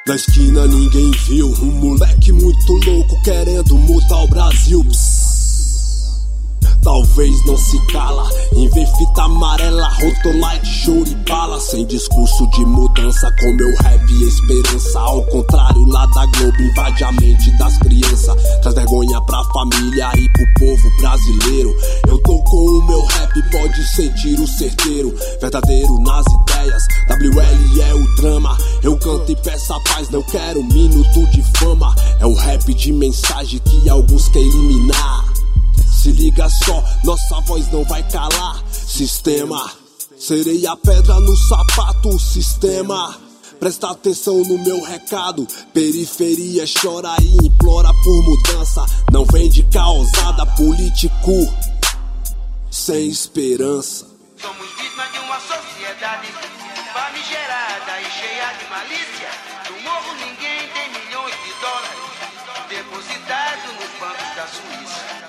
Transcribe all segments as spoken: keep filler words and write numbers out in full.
Na esquina ninguém viu um moleque muito louco querendo mudar o Brasil. Psss. Talvez não se cala, em ver fita amarela, rotolite, choro e bala. Sem discurso de mudança, com meu rap e esperança. Ao contrário, lá da Globo invade a mente das crianças. Traz vergonha pra família e pro povo brasileiro. Eu tô com o meu rap, pode sentir o certeiro. Verdadeiro nas ideias, W L é o drama. Eu canto e peço a paz, não quero minuto de fama. É o rap de mensagem que alguns querem eliminar. Se liga só, nossa voz não vai calar. Sistema, serei a pedra no sapato. Sistema, presta atenção no meu recado. Periferia chora e implora por mudança. Não vem de causada, político sem esperança. Somos vítimas de uma sociedade famigerada e cheia de malícia. No morro ninguém tem milhões de dólares depositados nos bancos da Suíça.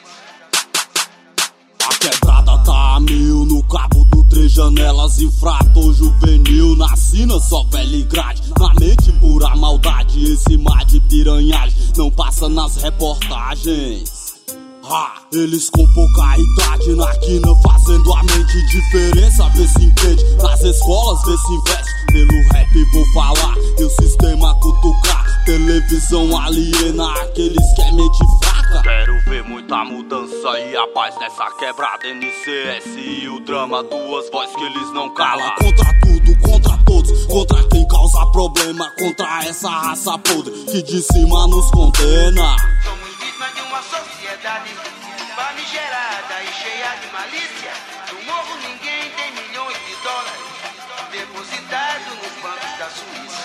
A quebrada tá a mil no cabo do Três Janelas. Infrator juvenil na sina, só velha e grade. Na mente pura maldade, esse mar de piranhagem não passa nas reportagens. Ah, eles com pouca idade na quina fazendo a mente diferença. Vê se entende, nas escolas vê se investe. Pelo rap vou falar, e o sistema cutucar. Televisão aliena aqueles que é mente fraca. Quero ver muita mudança e a paz nessa quebrada. N C S e o drama, duas vozes que eles não calam. Contra tudo, contra todos, contra quem causa problema. Contra essa raça podre que de cima nos condena. Somos vítimas de uma sociedade famigerada e cheia de malícia. No morro ninguém tem milhões de dólares depositados nos bancos da Suíça.